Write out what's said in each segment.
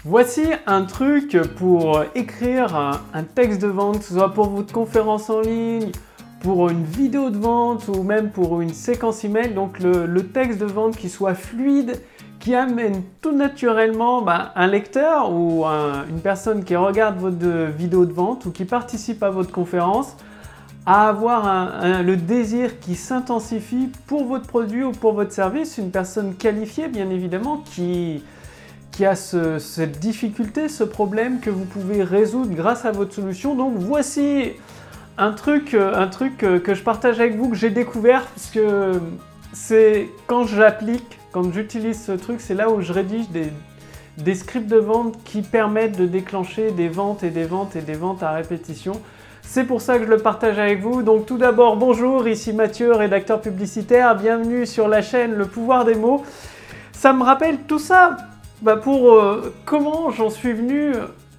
Voici un truc pour écrire un texte de vente, que ce soit pour votre conférence en ligne, pour une vidéo de vente ou même pour une séquence email. Donc le texte de vente qui soit fluide, qui amène tout naturellement un lecteur ou une personne qui regarde votre vidéo de vente ou qui participe à votre conférence à avoir le désir qui s'intensifie pour votre produit ou pour votre service. Une personne qualifiée bien évidemment qui a cette difficulté, ce problème que vous pouvez résoudre grâce à votre solution. Donc voici un truc que je partage avec vous, que j'ai découvert, puisque c'est quand j'utilise ce truc, c'est là où je rédige des scripts de vente qui permettent de déclencher des ventes et des ventes et des ventes à répétition. C'est pour ça que je le partage avec vous. Donc tout d'abord, bonjour, ici Mathieu, rédacteur publicitaire. Bienvenue sur la chaîne Le Pouvoir des mots. Ça me rappelle tout ça pour comment j'en suis venu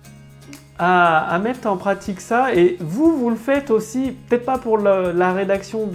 à mettre en pratique ça. Et vous le faites aussi, peut-être pas pour la rédaction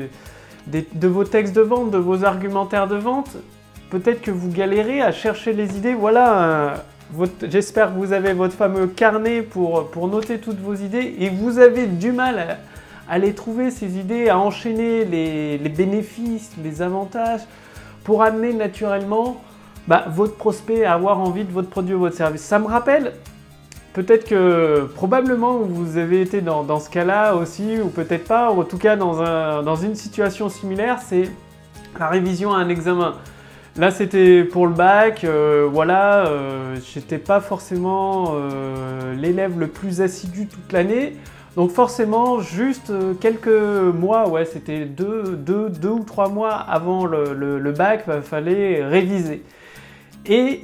de vos textes de vente, de vos argumentaires de vente. Peut-être que vous galérez à chercher les idées. Voilà, j'espère que vous avez votre fameux carnet pour noter toutes vos idées et vous avez du mal à les trouver, ces idées, à enchaîner les bénéfices, les avantages pour amener naturellement votre prospect à avoir envie de votre produit ou votre service. Ça me rappelle, peut-être que probablement vous avez été dans ce cas-là aussi, ou peut-être pas, ou en tout cas dans une situation similaire, c'est la révision à un examen. Là, c'était pour le bac, j'étais pas forcément l'élève le plus assidu toute l'année. Donc forcément, juste quelques mois, c'était deux ou 3 mois avant le bac, fallait réviser. Et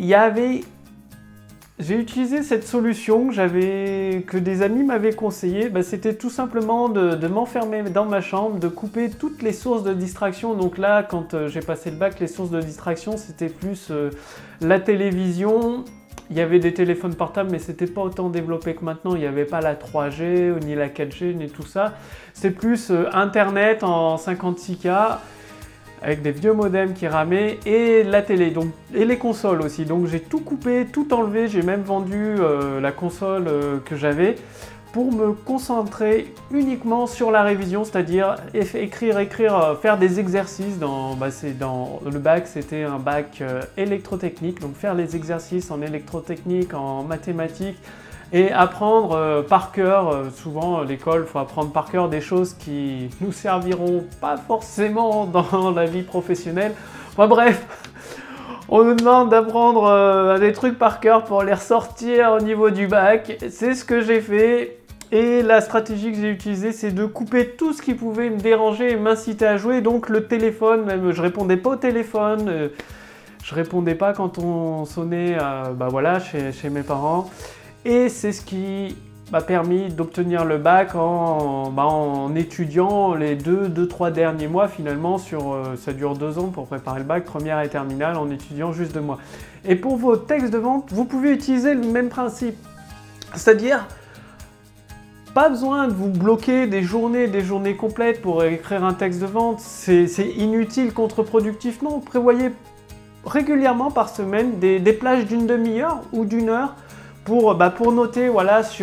j'ai utilisé cette solution que des amis m'avaient conseillé. C'était tout simplement de m'enfermer dans ma chambre, de couper toutes les sources de distraction. Donc là, quand j'ai passé le bac, les sources de distraction, c'était plus la télévision. Il y avait des téléphones portables, mais c'était pas autant développé que maintenant. Il n'y avait pas la 3G, ni la 4G, ni tout ça. C'est plus Internet en 56K. Avec des vieux modems qui ramaient et la télé, et les consoles aussi. Donc j'ai tout coupé, tout enlevé, j'ai même vendu la console que j'avais pour me concentrer uniquement sur la révision, c'est-à-dire écrire, faire des exercices. Dans le bac, c'était un bac électrotechnique, donc faire les exercices en électrotechnique, en mathématiques, et apprendre par cœur. Souvent, à l'école, il faut apprendre par cœur des choses qui nous serviront pas forcément dans la vie professionnelle. Enfin bref, on nous demande d'apprendre des trucs par cœur pour les ressortir au niveau du bac. C'est ce que j'ai fait. Et la stratégie que j'ai utilisée, c'est de couper tout ce qui pouvait me déranger et m'inciter à jouer. Donc le téléphone, même, je répondais pas au téléphone. Je répondais pas quand on sonnait chez mes parents. Et c'est ce qui m'a permis d'obtenir le bac en étudiant les 2-3 derniers mois finalement. Ça dure 2 ans pour préparer le bac, première et terminale, en étudiant juste 2 mois. Et pour vos textes de vente, vous pouvez utiliser le même principe. C'est-à-dire, pas besoin de vous bloquer des journées complètes pour écrire un texte de vente. C'est inutile, contre-productif. Non, prévoyez régulièrement par semaine des plages d'une demi-heure ou d'une heure pour noter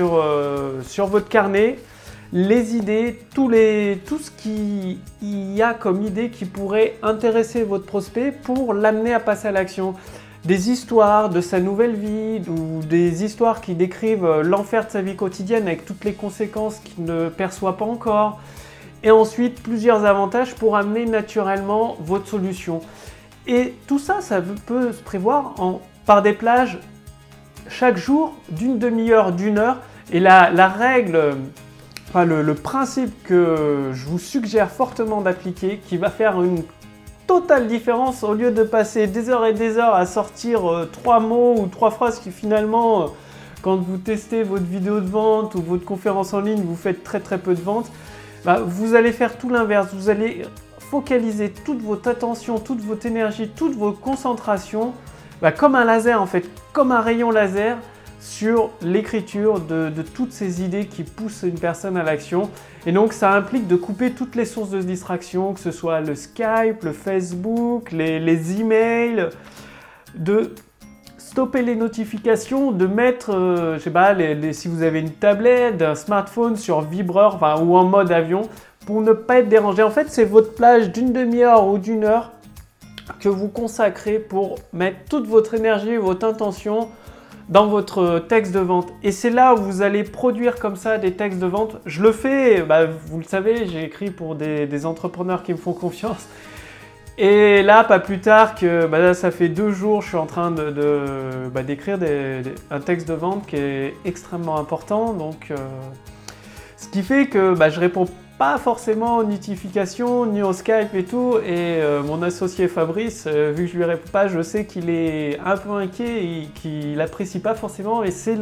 sur votre carnet les idées, tout ce qu'il y a comme idée qui pourrait intéresser votre prospect pour l'amener à passer à l'action. Des histoires de sa nouvelle vie ou des histoires qui décrivent l'enfer de sa vie quotidienne avec toutes les conséquences qu'il ne perçoit pas encore. Et ensuite, plusieurs avantages pour amener naturellement votre solution. Et tout ça, ça peut se prévoir par des plages chaque jour d'une demi-heure, d'une heure. Et la règle, le principe que je vous suggère fortement d'appliquer, qui va faire une totale différence au lieu de passer des heures et des heures à sortir 3 mots ou 3 phrases qui finalement, quand vous testez votre vidéo de vente ou votre conférence en ligne, vous faites très peu de ventes, vous allez faire tout l'inverse. Vous allez focaliser toute votre attention, toute votre énergie, toute votre concentration comme un laser en fait, comme un rayon laser sur l'écriture de toutes ces idées qui poussent une personne à l'action. Et donc ça implique de couper toutes les sources de distraction, que ce soit le Skype, le Facebook, les emails, de stopper les notifications, de mettre, je sais pas, si vous avez une tablette, un smartphone sur vibreur, enfin, ou en mode avion, pour ne pas être dérangé. En fait, c'est votre plage d'une demi-heure ou d'une heure que vous consacrez pour mettre toute votre énergie, votre intention dans votre texte de vente. Et c'est là où vous allez produire comme ça des textes de vente. Je le fais, vous le savez, j'ai écrit pour des entrepreneurs qui me font confiance. Et là, pas plus tard que, là, ça fait 2 jours, je suis en train d'écrire un texte de vente qui est extrêmement important. Donc, ce qui fait que je réponds pas forcément aux notifications, ni au Skype et tout. Et mon associé Fabrice, vu que je lui réponds pas, je sais qu'il est un peu inquiet et qu'il n'apprécie pas forcément. Et c'est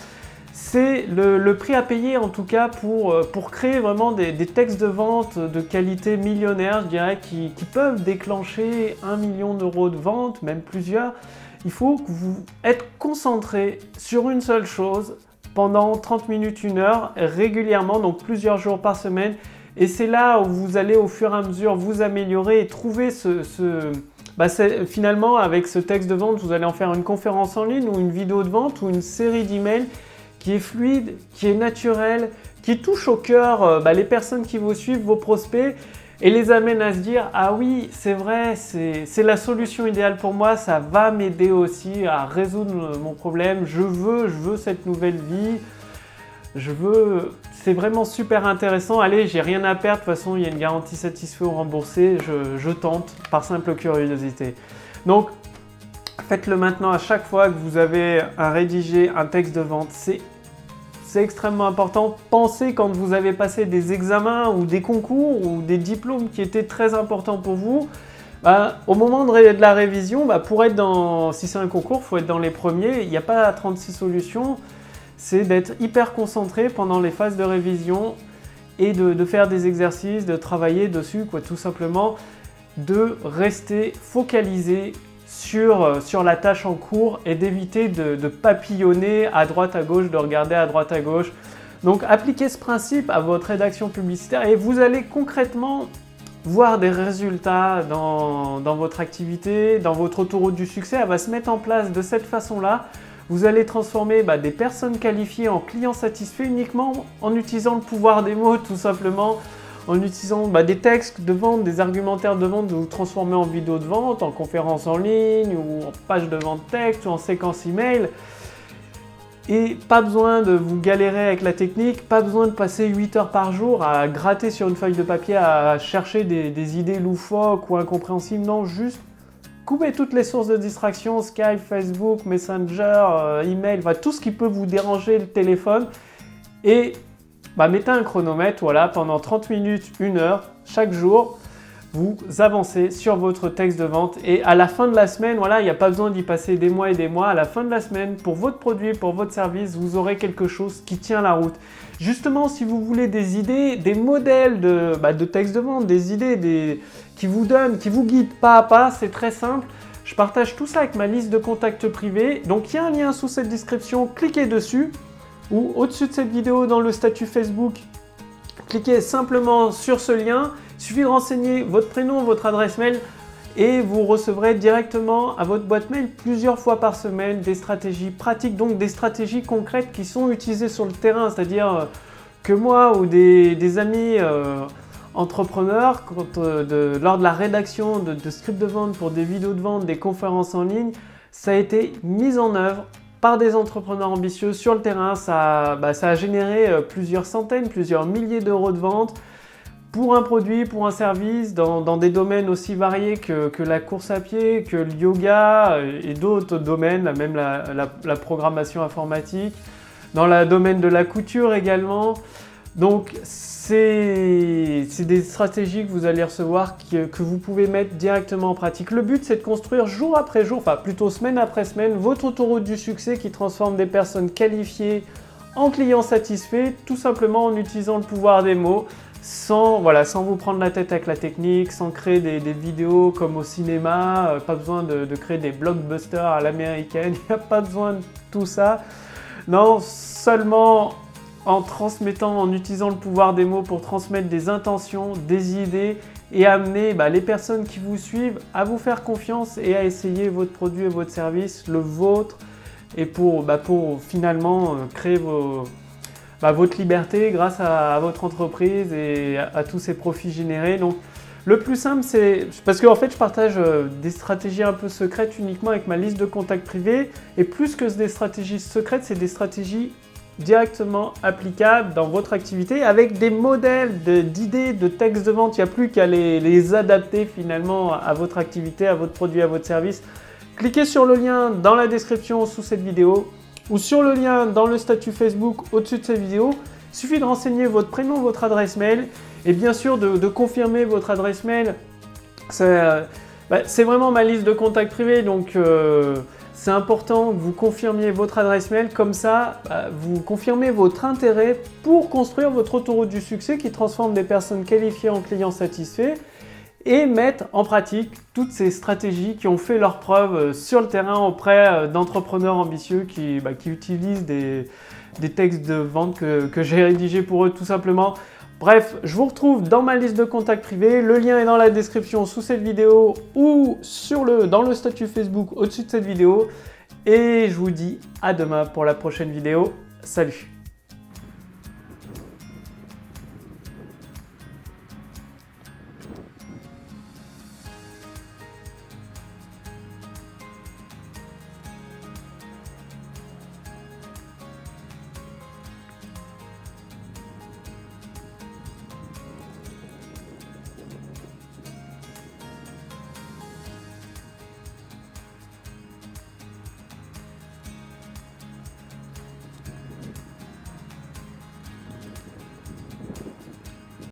le prix à payer en tout cas pour créer vraiment des textes de vente de qualité millionnaire, je dirais, qui peuvent déclencher 1 million d'euros de vente, même plusieurs. Il faut que vous êtes concentré sur une seule chose pendant 30 minutes, 1 heure, régulièrement, donc plusieurs jours par semaine. Et c'est là où vous allez au fur et à mesure vous améliorer et trouver finalement, avec ce texte de vente, vous allez en faire une conférence en ligne ou une vidéo de vente ou une série d'emails qui est fluide, qui est naturelle, qui touche au cœur les personnes qui vous suivent, vos prospects, et les amène à se dire « Ah oui, c'est vrai, c'est la solution idéale pour moi, ça va m'aider aussi à résoudre mon problème, je veux cette nouvelle vie, c'est vraiment super intéressant, allez, j'ai rien à perdre, de toute façon, il y a une garantie satisfait ou remboursée, je tente par simple curiosité. » Donc, faites-le maintenant à chaque fois que vous avez à rédiger un texte de vente, c'est extrêmement important. Pensez quand vous avez passé des examens ou des concours ou des diplômes qui étaient très importants pour vous. Au moment de la révision, pour être si c'est un concours, il faut être dans les premiers. Il n'y a pas 36 solutions. C'est d'être hyper concentré pendant les phases de révision et de faire des exercices, de travailler dessus, tout simplement, de rester focalisé sur la tâche en cours et d'éviter de papillonner à droite à gauche, de regarder à droite à gauche. Donc appliquez ce principe à votre rédaction publicitaire et vous allez concrètement voir des résultats dans votre activité, dans votre autoroute du succès. Elle va se mettre en place de cette façon-là. Vous allez transformer des personnes qualifiées en clients satisfaits uniquement en utilisant le pouvoir des mots, tout simplement. En utilisant des textes de vente, des argumentaires de vente, de vous transformer en vidéo de vente, en conférence en ligne, ou en page de vente texte, ou en séquence email. Et pas besoin de vous galérer avec la technique, pas besoin de passer 8 heures par jour à gratter sur une feuille de papier, à chercher des idées loufoques ou incompréhensibles. Non, juste coupez toutes les sources de distraction, Skype, Facebook, Messenger, email, tout ce qui peut vous déranger le téléphone. Et mettez un chronomètre, pendant 30 minutes, 1 heure, chaque jour, vous avancez sur votre texte de vente et à la fin de la semaine, il n'y a pas besoin d'y passer des mois et des mois, à la fin de la semaine, pour votre produit, pour votre service, vous aurez quelque chose qui tient la route. Justement, si vous voulez des idées, des modèles de texte de vente, des idées qui vous donnent, qui vous guident pas à pas, c'est très simple. Je partage tout ça avec ma liste de contacts privés. Donc, il y a un lien sous cette description, cliquez dessus. Ou au-dessus de cette vidéo dans le statut Facebook, cliquez simplement sur ce lien. Il suffit de renseigner votre prénom, votre adresse mail et vous recevrez directement à votre boîte mail plusieurs fois par semaine des stratégies pratiques, donc des stratégies concrètes qui sont utilisées sur le terrain. C'est-à-dire que moi ou des amis entrepreneurs, lors de la rédaction de scripts de vente pour des vidéos de vente, des conférences en ligne, ça a été mis en œuvre par des entrepreneurs ambitieux sur le terrain. Ça a généré plusieurs centaines, plusieurs milliers d'euros de vente pour un produit, pour un service, dans des domaines aussi variés que la course à pied, que le yoga et d'autres domaines, même la programmation informatique, dans le domaine de la couture également. Donc c'est des stratégies que vous allez recevoir, que vous pouvez mettre directement en pratique. Le but, c'est de construire jour après jour, enfin plutôt semaine après semaine, votre autoroute du succès qui transforme des personnes qualifiées en clients satisfaits, tout simplement en utilisant le pouvoir des mots, sans vous prendre la tête avec la technique, sans créer des vidéos comme au cinéma, pas besoin de créer des blockbusters à l'américaine, il n'y a pas besoin de tout ça. Non, seulement en transmettant, en utilisant le pouvoir des mots pour transmettre des intentions, des idées et amener les personnes qui vous suivent à vous faire confiance et à essayer votre produit et votre service, le vôtre, et pour finalement créer votre liberté grâce à votre entreprise et à tous ces profits générés. Donc, le plus simple, c'est parce qu'en fait, je partage des stratégies un peu secrètes uniquement avec ma liste de contacts privés. Et plus que des stratégies secrètes, c'est des stratégies directement applicables dans votre activité avec des modèles d'idées, de textes de vente. Il n'y a plus qu'à les adapter finalement à votre activité, à votre produit, à votre service. Cliquez sur le lien dans la description sous cette vidéo ou sur le lien dans le statut Facebook au-dessus de cette vidéo. Il suffit de renseigner votre prénom, votre adresse mail et bien sûr de confirmer votre adresse mail. C'est vraiment ma liste de contacts privés, donc c'est important que vous confirmiez votre adresse mail. Comme ça, vous confirmez votre intérêt pour construire votre autoroute du succès qui transforme des personnes qualifiées en clients satisfaits et mettre en pratique toutes ces stratégies qui ont fait leurs preuves sur le terrain auprès d'entrepreneurs ambitieux qui utilisent des textes de vente que j'ai rédigés pour eux tout simplement. Bref, je vous retrouve dans ma liste de contacts privés. Le lien est dans la description sous cette vidéo ou dans le statut Facebook au-dessus de cette vidéo. Et je vous dis à demain pour la prochaine vidéo. Salut!